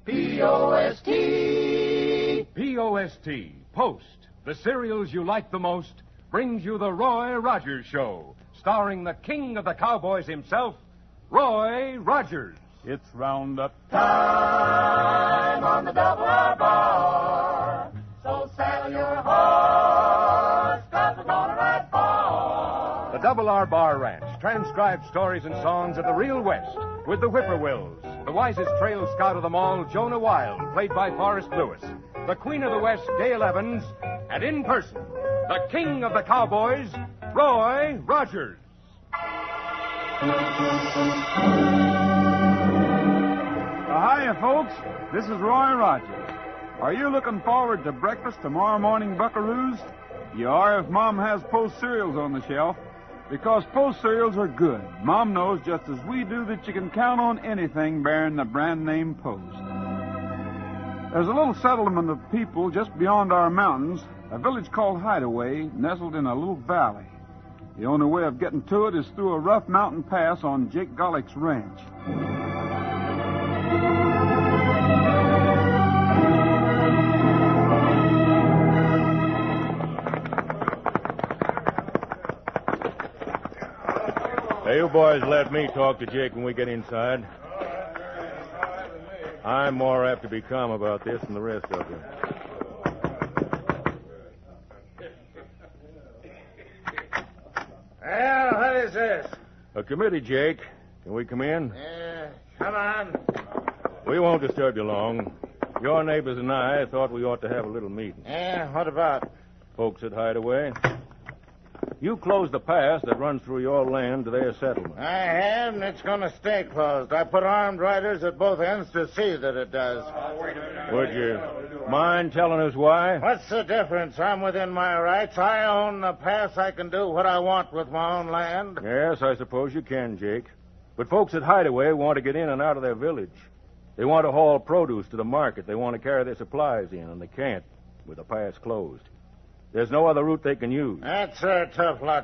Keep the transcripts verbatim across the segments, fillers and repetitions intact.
P O S T. P O S T, Post, the cereals you like the most, brings you the Roy Rogers Show, starring the king of the cowboys himself, Roy Rogers. It's roundup Time on the double R bar. So saddle your horse, 'cause we're gonna ride far. The Double R Bar Ranch, transcribed stories and songs of the real West, with the Whippoorwills, the wisest trail scout of them all, Jonah Wild, played by Forrest Lewis, the Queen of the West, Dale Evans, and in person, the king of the cowboys, Roy Rogers. Hiya, folks. This is Roy Rogers. Are you looking forward to breakfast tomorrow morning, buckaroos? You are if Mom has Post cereals on the shelf. Because Post cereals are good. Mom knows just as we do that you can count on anything bearing the brand name Post. There's a little settlement of people just beyond our mountains, a village called Hideaway, nestled in a little valley. The only way of getting to it is through a rough mountain pass on Jake Gollick's ranch. Hey, you boys let me talk to Jake when we get inside. I'm more apt to be calm about this than the rest of you. Well, what is this? A committee, Jake. Can we come in? Yeah, come on. We won't disturb you long. Your neighbors and I thought we ought to have a little meeting. Yeah, what about? Folks at Hideaway. You closed the pass that runs through your land to their settlement. I have, and it's going to stay closed. I put armed riders at both ends to see that it does. Would you mind telling us why? What's the difference? I'm within my rights. I own the pass. I can do what I want with my own land. Yes, I suppose you can, Jake. But folks at Hideaway want to get in and out of their village. They want to haul produce to the market. They want to carry their supplies in, and they can't with the pass closed. There's no other route they can use. That's a tough lot.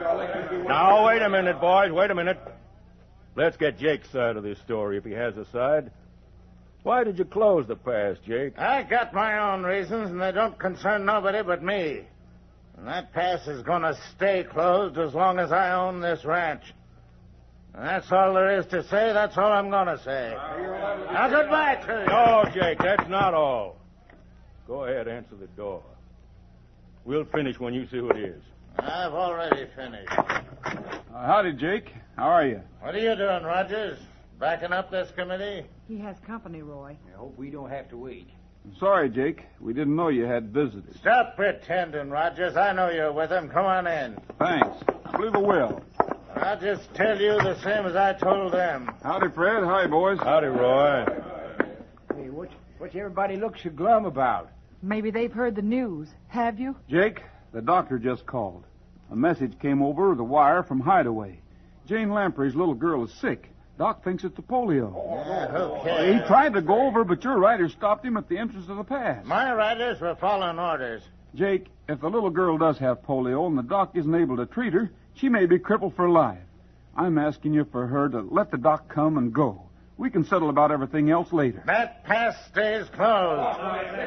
Now, wait a minute, boys. Wait a minute. Let's get Jake's side of this story, if he has a side. Why did you close the pass, Jake? I got my own reasons, and they don't concern nobody but me. And that pass is going to stay closed as long as I own this ranch. And that's all there is to say. That's all I'm going to say. Now, goodbye to you. No, Jake, that's not all. Go ahead, answer the door. We'll finish when you see who it is. I've already finished. Uh, howdy, Jake. How are you? What are you doing, Rogers? Backing up this committee? He has company, Roy. I hope we don't have to wait. Sorry, Jake. We didn't know you had visitors. Stop pretending, Rogers. I know you're with them. Come on in. Thanks. I believe I will. I'll just tell you the same as I told them. Howdy, Fred. Hi, boys. Howdy, Roy. Hey, what's, what's everybody look so glum about? Maybe they've heard the news. Have you? Jake, the doctor just called. A message came over the wire from Hideaway. Jane Lamprey's little girl is sick. Doc thinks it's the polio. Yeah, okay. He tried to go over, but your riders stopped him at the entrance of the pass. My riders were following orders. Jake, if the little girl does have polio and the doc isn't able to treat her, she may be crippled for life. I'm asking you for her to let the doc come and go. We can settle about everything else later. That pass stays closed.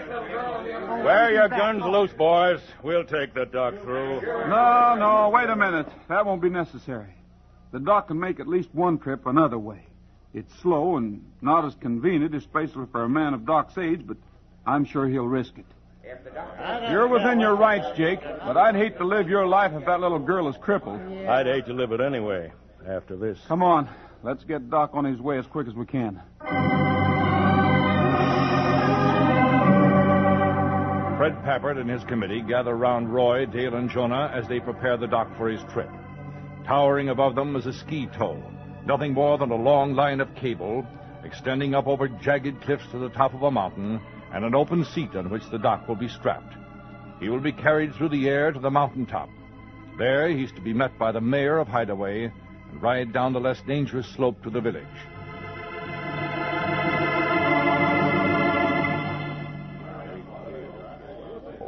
Wear your guns loose, boys. We'll take the doc through. No, no, wait a minute. That won't be necessary. The doc can make at least one trip another way. It's slow and not as convenient, especially for a man of Doc's age, but I'm sure he'll risk it. You're within your rights, Jake, but I'd hate to live your life if that little girl is crippled. I'd hate to live it anyway, after this. Come on. Let's get Doc on his way as quick as we can. Fred Pappert and his committee gather round Roy, Dale, and Jonah as they prepare the doc for his trip. Towering above them is a ski tow, nothing more than a long line of cable extending up over jagged cliffs to the top of a mountain, and an open seat on which the doc will be strapped. He will be carried through the air to the mountaintop. There he's to be met by the mayor of Hideaway and ride down the less dangerous slope to the village.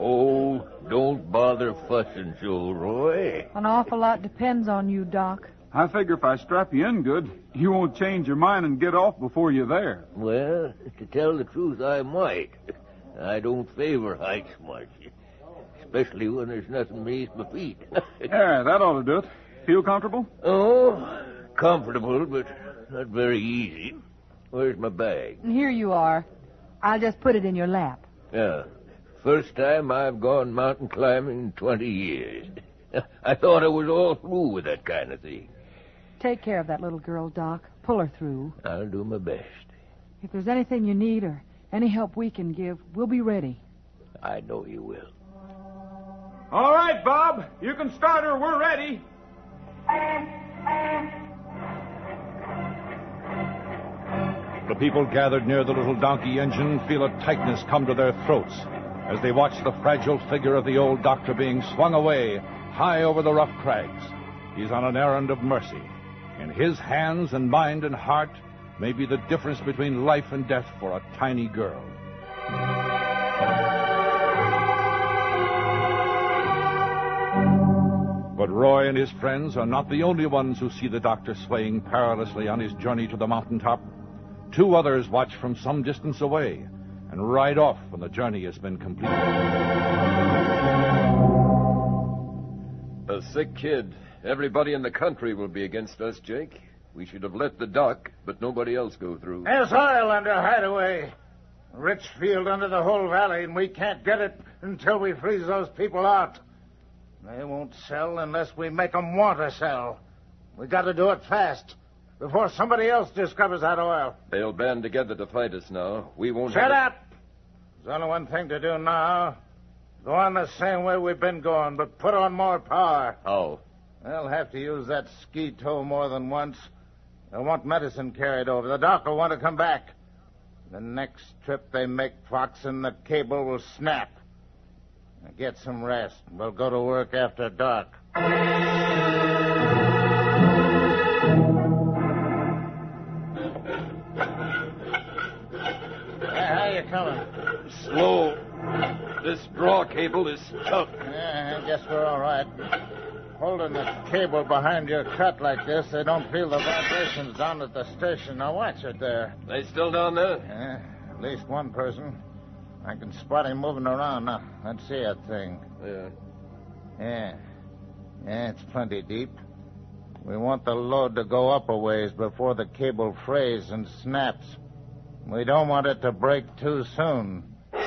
Oh, don't bother fussing so, Roy. An awful lot depends on you, Doc. I figure if I strap you in good, you won't change your mind and get off before you're there. Well, to tell the truth, I might. I don't favor heights much, especially when there's nothing beneath my feet. Yeah, that ought to do it. Feel comfortable? Oh, comfortable, but not very easy. Where's my bag? Here you are. I'll just put it in your lap. Yeah. First time I've gone mountain climbing in twenty years. I thought I was all through with that kind of thing. Take care of that little girl, Doc. Pull her through. I'll do my best. If there's anything you need or any help we can give, we'll be ready. I know you will. All right, Bob. You can start her. We're ready. The people gathered near the little donkey engine feel a tightness come to their throats as they watch the fragile figure of the old doctor being swung away high over the rough crags. He's on an errand of mercy. In his hands and mind and heart may be the difference between life and death for a tiny girl. But Roy and his friends are not the only ones who see the doctor swaying perilously on his journey to the mountaintop. Two others watch from some distance away and ride off when the journey has been completed. A sick kid. Everybody in the country will be against us, Jake. We should have let the doc, but nobody else go through. There's oil under Hideaway. Rich field under the whole valley, and we can't get it until we freeze those people out. They won't sell unless we make them want to sell. We got to do it fast, before somebody else discovers that oil. They'll band together to fight us now. We won't Shut have... up! There's only one thing to do now. Go on the same way we've been going, but put on more power. How? They'll have to use that ski tow more than once. They'll want medicine carried over. The doc will want to come back. The next trip they make, Foxen, the cable will snap. Now get some rest. We'll go to work after dark. Hey, how you coming? Slow. This draw cable is tough. Yeah, I guess we're all right. Holding the cable behind your cut like this, they don't feel the vibrations down at the station. Now watch it there. They still down there? Yeah, at least one person. I can spot him moving around now. Let's see that thing. Yeah. Yeah. Yeah, it's plenty deep. We want the load to go up a ways before the cable frays and snaps. We don't want it to break too soon.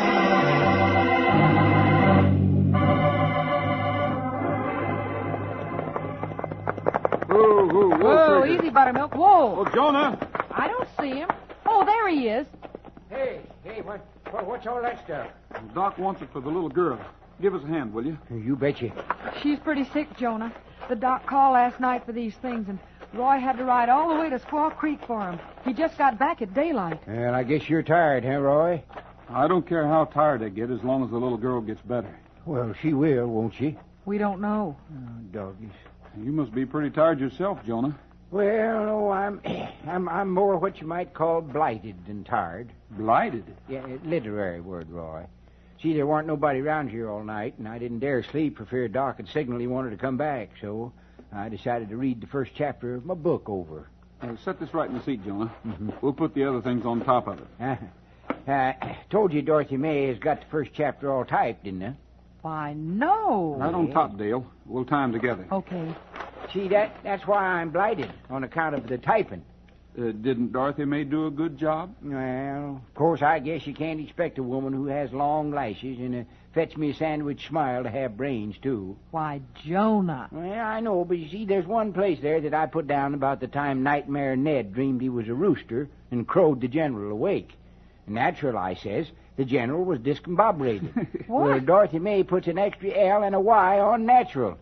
Whoa, whoa, whoa. Whoa, Trigger. easy, Buttermilk. Whoa. Oh, Jonah. I don't see him. Oh, there he is. Hey, hey, what, what, what's all that stuff? Doc wants it for the little girl. Give us a hand, will you? You betcha. She's pretty sick, Jonah. The doc called last night for these things, and Roy had to ride all the way to Squaw Creek for him. He just got back at daylight. Well, I guess you're tired, huh, Roy? I don't care how tired I get as long as the little girl gets better. Well, she will, won't she? We don't know. Oh, doggies. You must be pretty tired yourself, Jonah. Well, no, I'm, I'm, I'm more what you might call blighted than tired. Blighted? Yeah, a literary word, Roy. See, there weren't nobody around here all night, and I didn't dare sleep for fear Doc had signaled he wanted to come back, so I decided to read the first chapter of my book over. Uh, set this right in the seat, Jonah. Mm-hmm. We'll put the other things on top of it. Uh, I told you Dorothy May has got the first chapter all typed, didn't I? Why, no. Right on top, Dale. We'll tie them together. Okay. See, that that's why I'm blighted, on account of the typing. Uh, didn't Dorothy May do a good job? Well, of course, I guess you can't expect a woman who has long lashes and a fetch-me-a-sandwich smile to have brains, too. Why, Jonah. Well, I know, but you see, there's one place there that I put down about the time Nightmare Ned dreamed he was a rooster and crowed the general awake. Natural, I says, the general was discombobulated. What? Where Dorothy May puts an extra L and a Y on natural.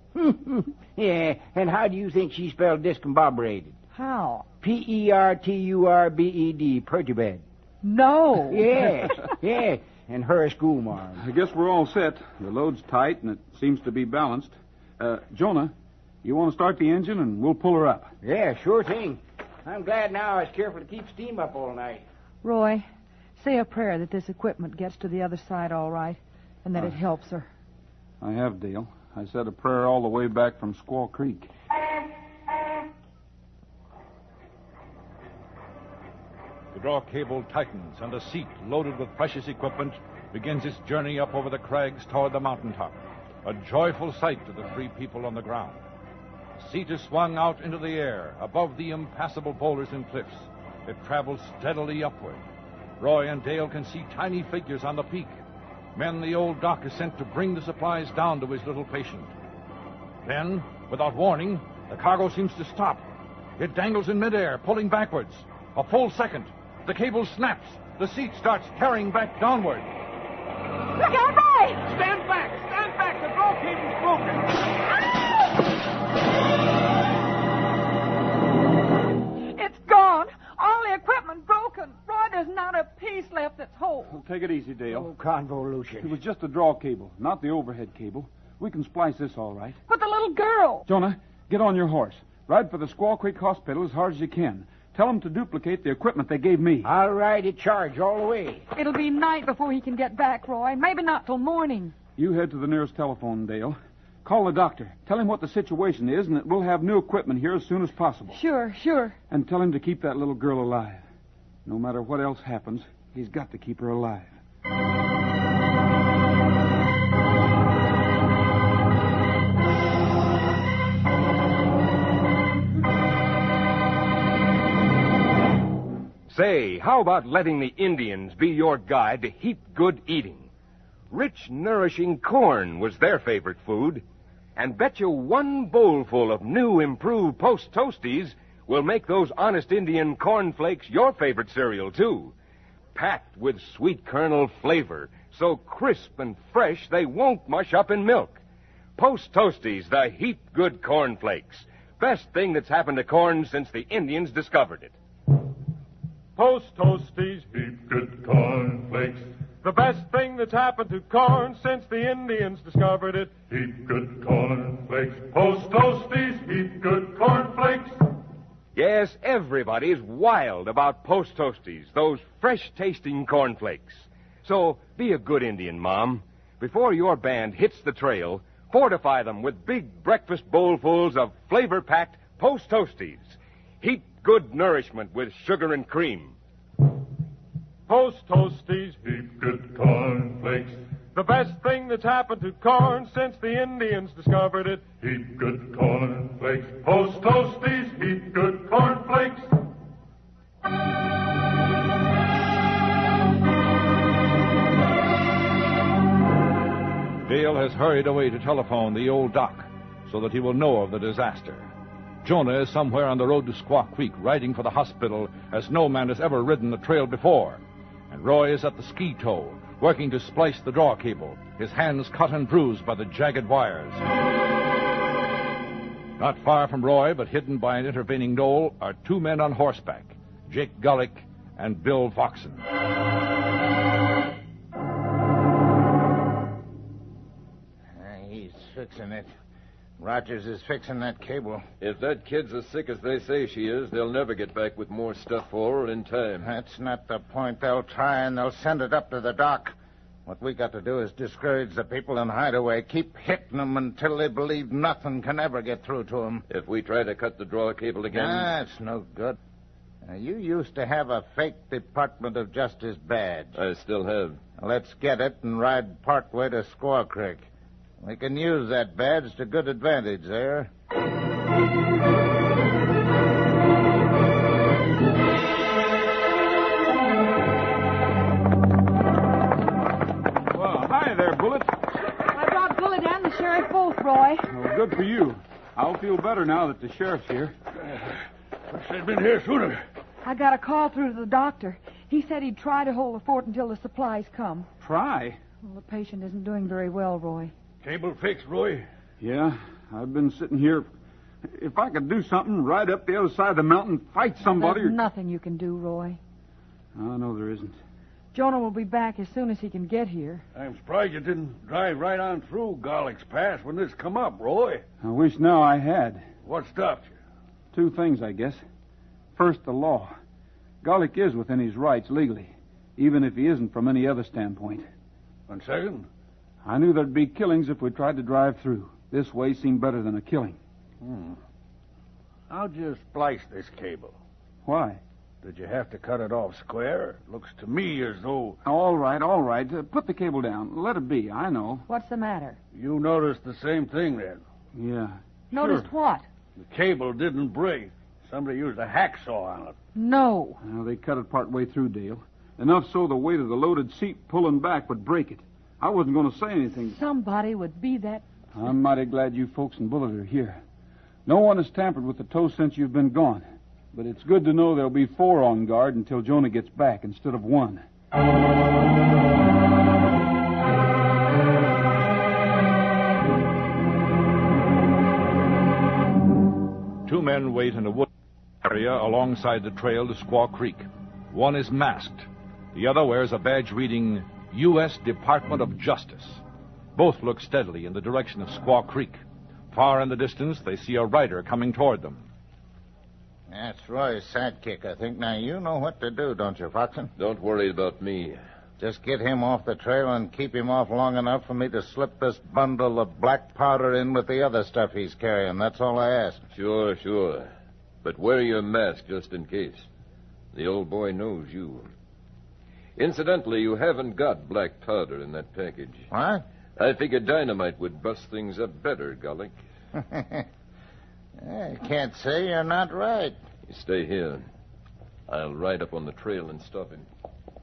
Yeah, and how do you think she spelled discombobulated? How? P E R T U R B E D, perturbed. No. Yes, yes, and her a schoolmarm. I guess we're all set. The load's tight, and it seems to be balanced. Uh, Jonah, you want to start the engine, and we'll pull her up. Yeah, sure thing. I'm glad now I was careful to keep steam up all night. Roy, say a prayer that this equipment gets to the other side all right, and that Uh. it helps her. I have, Dale. I said a prayer all the way back from Squaw Creek. draw cable tightens, and the seat, loaded with precious equipment, begins its journey up over the crags toward the mountaintop. A joyful sight to the three people on the ground. The seat is swung out into the air, above the impassable boulders and cliffs. It travels steadily upward. Roy and Dale can see tiny figures on the peak. Men the old doc has sent to bring the supplies down to his little patient. Then, without warning, the cargo seems to stop. It dangles in midair, pulling backwards. A full second. The cable snaps. The seat starts carrying back downward. Look out, Roy! Stand back! Stand back! The draw cable's broken! It's gone. All the equipment broken. Roy, there's not a piece left that's whole. Well, take it easy, Dale. Oh, convolution. It was just a draw cable, not the overhead cable. We can splice this all right. But the little girl. Jonah, get on your horse. Ride for the Squaw Creek Hospital as hard as you can. Tell them to duplicate the equipment they gave me. I'll ride at charge all the way. It'll be night before he can get back, Roy. Maybe not till morning. You head to the nearest telephone, Dale. Call the doctor. Tell him what the situation is and that we'll have new equipment here as soon as possible. Sure, sure. And tell him to keep that little girl alive. No matter what else happens, he's got to keep her alive. Say, how about letting the Indians be your guide to heap good eating? Rich, nourishing corn was their favorite food. And bet you one bowlful of new, improved Post Toasties will make those honest Indian cornflakes your favorite cereal, too. Packed with sweet kernel flavor, so crisp and fresh they won't mush up in milk. Post Toasties, the heap good cornflakes. Best thing that's happened to corn since the Indians discovered it. Post Toasties, heap good cornflakes. The best thing that's happened to corn since the Indians discovered it. Heap good cornflakes. Post Toasties, heap good cornflakes. Yes, everybody's wild about Post Toasties, those fresh-tasting cornflakes. So be a good Indian, Mom. Before your band hits the trail, fortify them with big breakfast bowlfuls of flavor-packed Post Toasties. Heap good nourishment with sugar and cream. Post Toasties, heap good cornflakes. The best thing that's happened to corn since the Indians discovered it. Heap good cornflakes. Post Toasties, heap good cornflakes. Dale has hurried away to telephone the old doc so that he will know of the disaster. Jonah is somewhere on the road to Squaw Creek, riding for the hospital as no man has ever ridden the trail before. And Roy is at the ski tow, working to splice the draw cable, his hands cut and bruised by the jagged wires. Not far from Roy, but hidden by an intervening knoll, are two men on horseback, Jake Gullick and Bill Voxen. Uh, he's fixing it. Rogers is fixing that cable. If that kid's as sick as they say she is, they'll never get back with more stuff for her in time. That's not the point. They'll try, and they'll send it up to the dock. What we got to do is discourage the people in Hideaway. Keep hitting them until they believe nothing can ever get through to them. If we try to cut the draw cable again... That's no good. Now, you used to have a fake Department of Justice badge. I still have. Let's get it and ride partway to Squaw Creek. We can use that badge to good advantage there. Well, hi there, Bullet. I brought Bullet and the sheriff both, Roy. Well, good for you. I'll feel better now that the sheriff's here. Wish they'd been here sooner. I got a call through to the doctor. He said he'd try to hold the fort until the supplies come. Try? Well, the patient isn't doing very well, Roy. Cable fixed, Roy? Yeah, I've been sitting here. If I could do something, ride up the other side of the mountain, fight somebody. There's or... nothing you can do, Roy. Oh, no, there isn't. Jonah will be back as soon as he can get here. I'm surprised you didn't drive right on through Garlick's Pass when this come up, Roy. I wish now I had. What stopped you? Two things, I guess. First, the law. Garlick is within his rights legally, even if he isn't from any other standpoint. And second? I knew there'd be killings if we tried to drive through. This way seemed better than a killing. Hmm. How'd you splice this cable? Why? Did you have to cut it off square? It looks to me as though... All right, all right. Uh, put the cable down. Let it be. I know. What's the matter? You noticed the same thing then. Yeah. Noticed sure. what? The cable didn't break. Somebody used a hacksaw on it. No. Well, they cut it part way through, Dale. Enough so the weight of the loaded seat pulling back would break it. I wasn't going to say anything. Somebody would be that... I'm mighty glad you folks in Bullet are here. No one has tampered with the tow since you've been gone. But it's good to know there'll be four on guard until Jonah gets back instead of one. Two men wait in a wood area alongside the trail to Squaw Creek. One is masked. The other wears a badge reading U S Department of Justice. Both look steadily in the direction of Squaw Creek. Far in the distance, they see a rider coming toward them. That's Roy's sidekick, I think. Now, you know what to do, don't you, Foxon? Don't worry about me. Just get him off the trail and keep him off long enough for me to slip this bundle of black powder in with the other stuff he's carrying. That's all I ask. Sure, sure. But wear your mask just in case. The old boy knows you. Incidentally, you haven't got black powder in that package. What? I figured dynamite would bust things up better, Gullick. I can't say you're not right. You stay here. I'll ride up on the trail and stop him.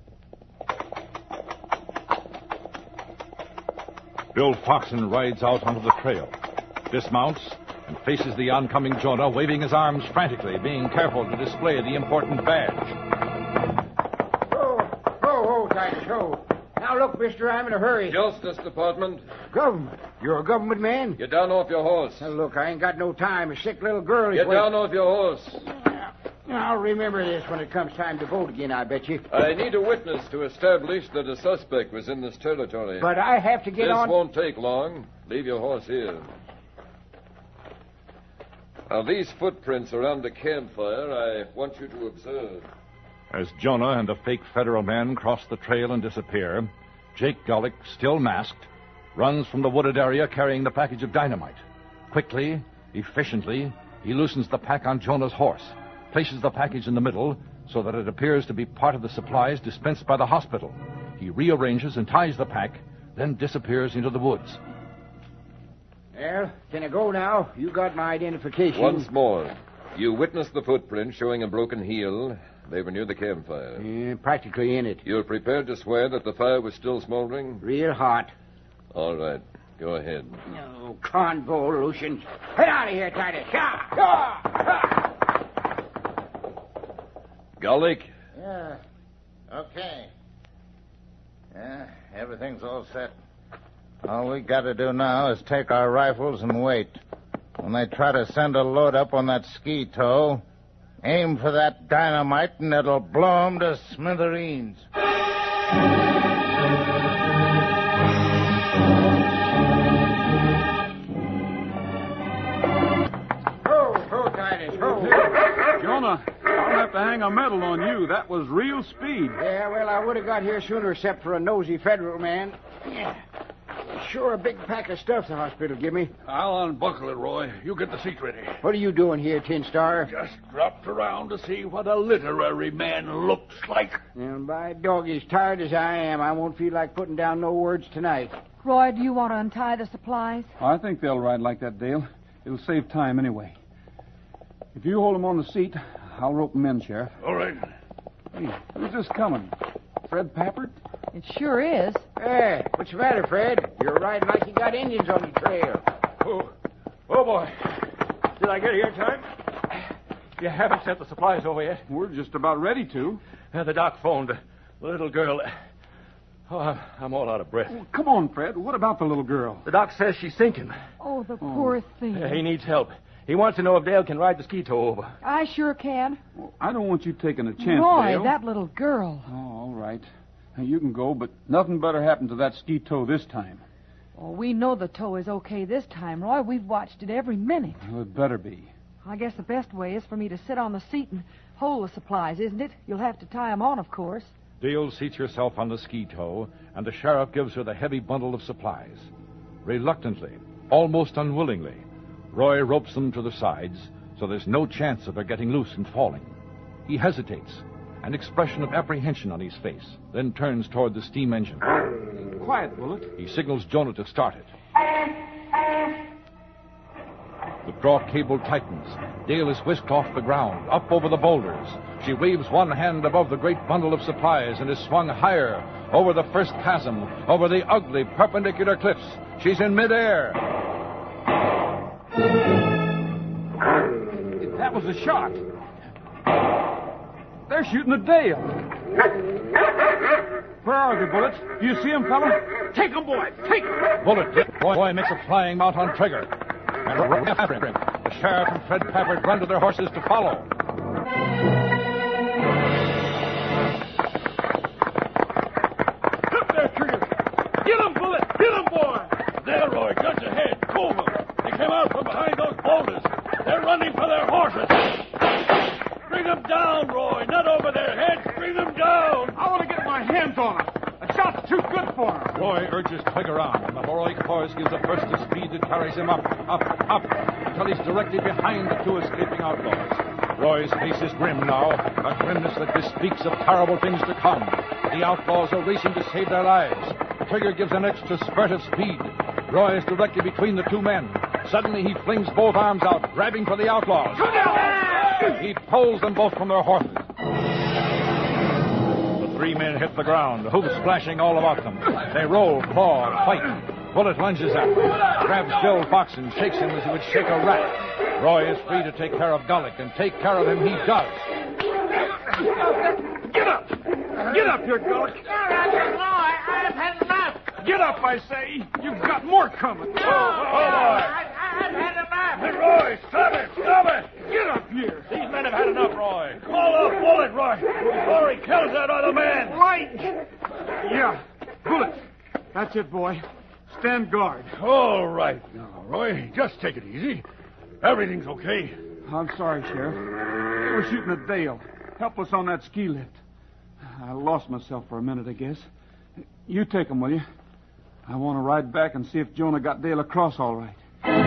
Bill Foxon rides out onto the trail, dismounts, and faces the oncoming Jonah, waving his arms frantically, being careful to display the important badge. Oh, oh, oh, Titus, oh. Now, look, mister, I'm in a hurry. Justice Department. Government? You're a government man? Get down off your horse. Now, look, I ain't got no time. A sick little girl is Get waiting. down off your horse. I'll remember this when it comes time to vote again, I bet you. I need a witness to establish that a suspect was in this territory. But I have to get this on... This won't take long. Leave your horse here. Now, these footprints around the campfire, I want you to observe. As Jonah and the fake federal man cross the trail and disappear, Jake Gullick, still masked, runs from the wooded area carrying the package of dynamite. Quickly, efficiently, he loosens the pack on Jonah's horse, places the package in the middle so that it appears to be part of the supplies dispensed by the hospital. He rearranges and ties the pack, then disappears into the woods. Well, can I go now? You got my identification. Once more. You witnessed the footprint showing a broken heel. They were near the campfire. Yeah, practically in it. You're prepared to swear that the fire was still smoldering? Real hot. All right. Go ahead. No, convolutions. Get out of here, Titus. Ah, ah, ah. Gullick? Yeah. Okay. Yeah, everything's all set. All we got to do now is take our rifles and wait. When they try to send a load up on that ski tow, aim for that dynamite and it'll blow 'em to smithereens. Ho, ho, Titus, ho. Jonah, I'll have to hang a medal on you. That was real speed. Yeah, well, I would have got here sooner except for a nosy federal man. Yeah. Sure a big pack of stuff the hospital give me. I'll unbuckle it, Roy. You get the seat ready. What are you doing here, Tin Star? Just dropped around to see what a literary man looks like. And by dog, as tired as I am, I won't feel like putting down no words tonight. Roy, do you want to untie the supplies? I think they'll ride like that, Dale. It'll save time anyway. If you hold them on the seat, I'll rope them in, Sheriff. All right. Hey, who's this coming? Fred Pappert? It sure is. Hey, what's the matter, Fred? You're riding like you got Indians on the trail. Oh, oh boy. Did I get here in time? You haven't sent the supplies over yet? We're just about ready to. Uh, the doc phoned. The little girl... Oh, I'm, I'm all out of breath. Oh, come on, Fred. What about the little girl? The doc says she's sinking. Oh, the poor thing. Uh, he needs help. He wants to know if Dale can ride the ski tow over. I sure can. Well, I don't want you taking a chance, Roy, Dale. that little girl. Oh, all right. You can go, but nothing better happened to that ski tow this time. Oh, we know the tow is okay this time, Roy. We've watched it every minute. Well, it better be. I guess the best way is for me to sit on the seat and hold the supplies, isn't it? You'll have to tie them on, of course. Dale seats herself on the ski tow, and the sheriff gives her the heavy bundle of supplies. Reluctantly, almost unwillingly, Roy ropes them to the sides, so there's no chance of their getting loose and falling. He hesitates, an expression of apprehension on his face, then turns toward the steam engine. Quiet, Bullet. He signals Jonah to start it. The draw cable tightens. Dale is whisked off the ground, up over the boulders. She waves one hand above the great bundle of supplies and is swung higher over the first chasm, over the ugly perpendicular cliffs. She's in midair. That was a shot. They're shooting at Dale. Where are they, Bullet? Do you see them, fella? Take them, boy. Take them. Bullet. Boy, boy makes a flying mount on trigger. And right after him, the sheriff and Fred Pappard run to their horses to follow. Up there, Trigger. Get him, Bullet. Get him, boy. There, Roy, just ahead. Move them. They came out from behind those boulders. They're running for their horses. Bring them down, Roy. Not over their heads. Bring them down. I want to get my hands on them. A shot's too good for him. Roy urges Trigger on, and the heroic horse gives a burst of speed that carries him up, up, up, until he's directly behind the two escaping outlaws. Roy's face is grim now, a grimness that bespeaks of terrible things to come. The outlaws are racing to save their lives. Trigger gives an extra spurt of speed. Roy is directly between the two men. Suddenly he flings both arms out, grabbing for the outlaws. He pulls them both from their horses. The three men hit the ground, the hoofs splashing all about them. They roll, claw, fight. Bullet lunges at them, grabs Bill Fox and shakes him as he would shake a rat. Roy is free to take care of Gullick, and take care of him he does. Get up! Get up here, Gullick! I've had enough. Get up, I say! You've got more coming. No, I, I've had enough. Hey, Roy, stop it! Stop it! Get up here! These men have had enough, Roy. Call off Bullet, Roy, before he kills that other man. Right! Yeah, Bullet. That's it, boy. Stand guard. All right now, Roy. Just take it easy. Everything's okay. I'm sorry, Sheriff. They were shooting at Dale. Help us on that ski lift. I lost myself for a minute, I guess. You take them, will you? I want to ride back and see if Jonah got Dale across all right.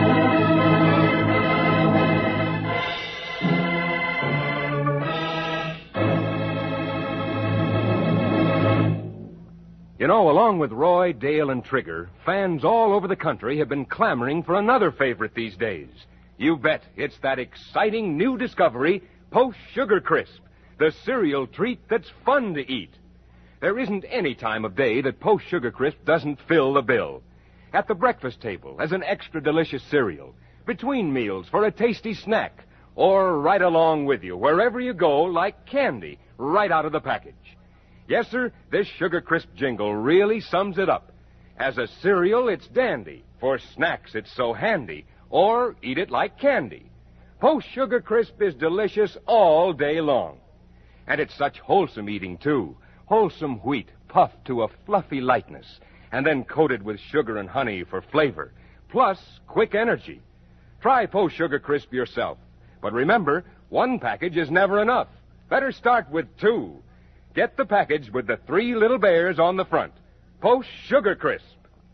You know, along with Roy, Dale, and Trigger, fans all over the country have been clamoring for another favorite these days. You bet it's that exciting new discovery, Post Sugar Crisp, the cereal treat that's fun to eat. There isn't any time of day that Post Sugar Crisp doesn't fill the bill. At the breakfast table as an extra delicious cereal, between meals for a tasty snack, or right along with you wherever you go like candy right out of the package. Yes, sir, this Sugar Crisp jingle really sums it up. As a cereal, it's dandy. For snacks, it's so handy. Or eat it like candy. Post Sugar Crisp is delicious all day long. And it's such wholesome eating, too. Wholesome wheat puffed to a fluffy lightness, and then coated with sugar and honey for flavor, plus quick energy. Try Post Sugar Crisp yourself. But remember, one package is never enough. Better start with two. Get the package with the three little bears on the front. Post Sugar Crisp.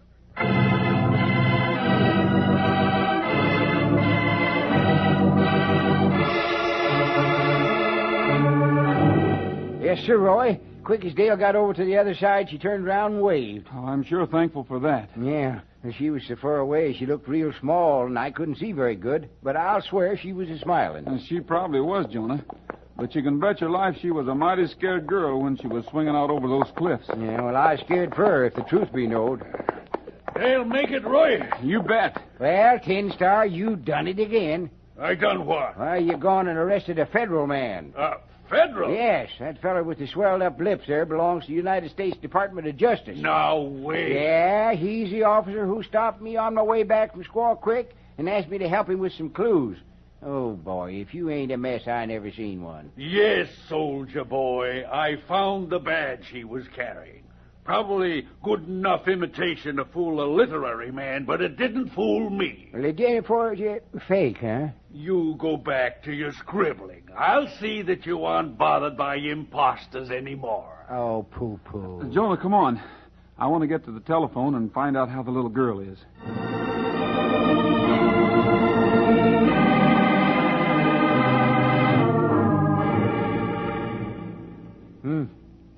Yes, sir, Roy. Quick as Dale got over to the other side, she turned around and waved. Oh, I'm sure thankful for that. Yeah, and she was so far away, she looked real small, and I couldn't see very good. But I'll swear she was a-smiling. And she probably was, Jonah. But you can bet your life she was a mighty scared girl when she was swinging out over those cliffs. Yeah, well, I was scared for her, if the truth be knowed. They'll make it, Roy. You bet. Well, Tin Star, you done it again. I done what? Why, you gone and arrested a federal man. Uh, federal? Yes, that feller with the swelled-up lips there belongs to the United States Department of Justice. No way. Yeah, he's the officer who stopped me on my way back from Squaw Creek and asked me to help him with some clues. Oh, boy, if you ain't a mess, I never seen one. Yes, soldier boy. I found the badge he was carrying. Probably good enough imitation to fool a literary man, but it didn't fool me. Well, it did for you. Fake, huh? You go back to your scribbling. I'll see that you aren't bothered by imposters anymore. Oh, pooh-pooh. Jonah, come on. I want to get to the telephone and find out how the little girl is.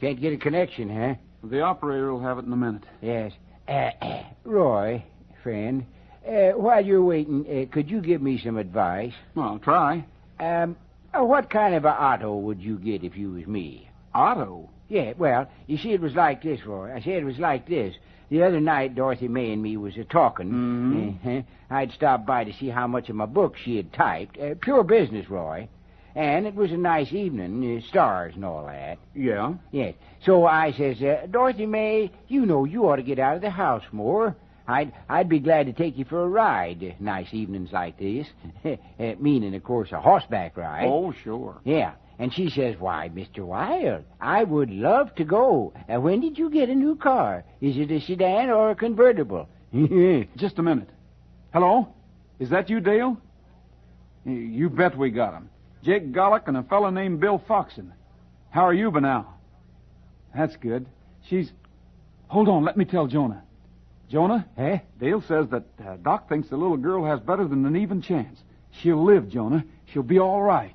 Can't get a connection, huh? The operator will have it in a minute. Yes. Uh, Roy, friend, uh, while you're waiting, uh, could you give me some advice? Well, I'll try. Um, uh, what kind of a auto would you get if you was me? Auto? Yeah, well, you see, it was like this, Roy. I said it was like this. The other night, Dorothy May and me was a-talking. Mm-hmm. Uh-huh. I'd stopped by to see how much of my book she had typed. Uh, pure business, Roy. And it was a nice evening, uh, stars and all that. Yeah? Yes. So I says, uh, Dorothy May, you know you ought to get out of the house more. I'd I'd be glad to take you for a ride, uh, nice evenings like this. uh, meaning, of course, a horseback ride. Oh, sure. Yeah. And she says, why, Mister Wild, I would love to go. Uh, when did you get a new car? Is it a sedan or a convertible? Just a minute. Hello? Is that you, Dale? You bet we got him. Jake Gollick and a fellow named Bill Foxon. How are you, Banal? That's good. She's... Hold on, let me tell Jonah. Jonah? Eh? Dale says that uh, Doc thinks the little girl has better than an even chance. She'll live, Jonah. She'll be all right.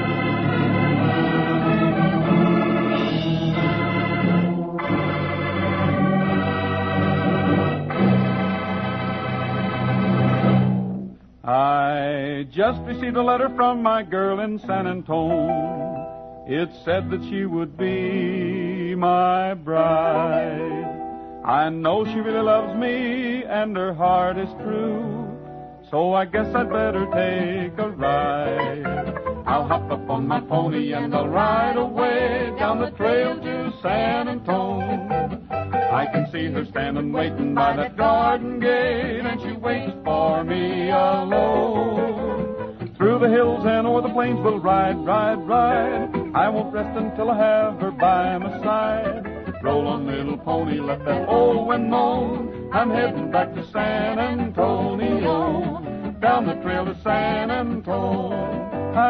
I just received a letter from my girl in San Antone. It said that she would be my bride. I know she really loves me and her heart is true. So I guess I'd better take a ride. I'll hop up on my pony and I'll ride away down the trail to San Antone. I can see her standing waiting by that garden gate, and she waits for me alone. Through the hills and o'er the plains we'll ride, ride, ride. I won't rest until I have her by my side. Roll on, little pony, let that old wind moan. I'm heading back to San Antonio, down the trail to San Antonio.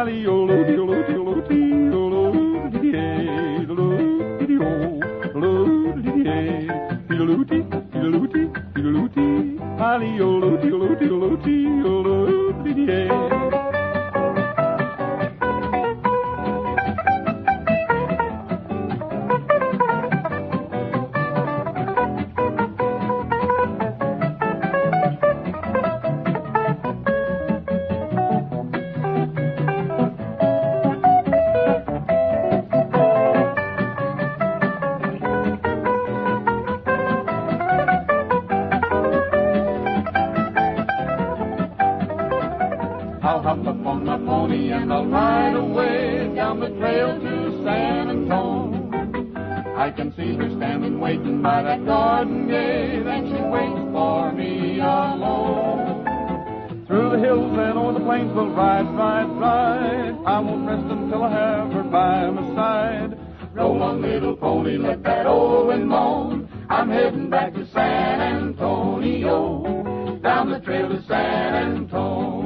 I'll hop up on my pony and I'll ride away down the trail to San Antone. I can see her standing waiting by that garden gate, and she waits for me alone. Through the hills and o'er the plains we'll ride, ride, ride. I won't rest until I have her by my side. Roll on, little pony, let that old wind moan. I'm heading back to San Antonio, down the trail to San Antonio.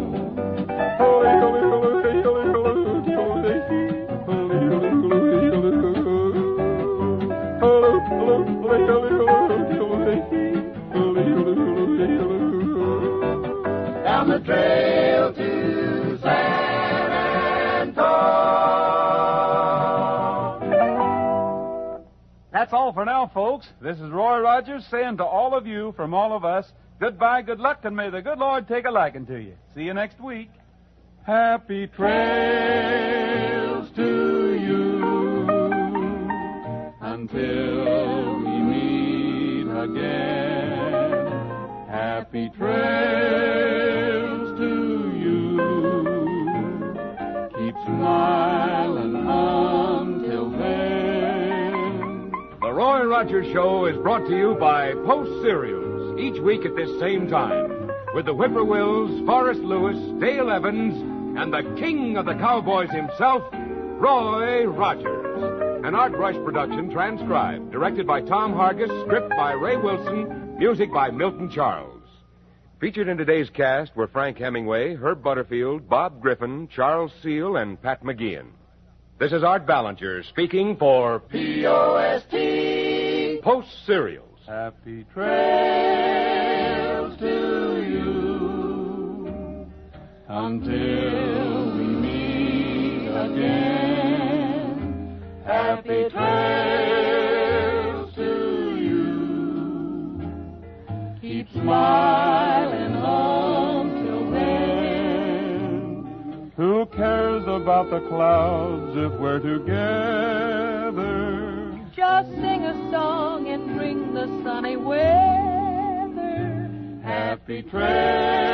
Down the trail to San Antonio. That's all for now, folks. This is Roy Rogers saying to all of you, from all of us, goodbye, good luck, and may the good Lord take a liking to you. See you next week. Happy trails to you until we meet again. Happy trails to you. Keep smiling until then. The Roy Rogers Show is brought to you by Post Cereals, each week at this same time, with the Whippoorwills, Forrest Lewis, Dale Evans, and the king of the cowboys himself, Roy Rogers. An Art Rush production transcribed, directed by Tom Hargis, script by Ray Wilson, music by Milton Charles. Featured in today's cast were Frank Hemingway, Herb Butterfield, Bob Griffin, Charles Seal, and Pat McGeehan. This is Art Ballinger speaking for P O S T Post Cereals. Happy trails to you until we meet again. Happy trails. Keep smiling until then. Who cares about the clouds if we're together? Just sing a song and bring the sunny weather. Happy trails.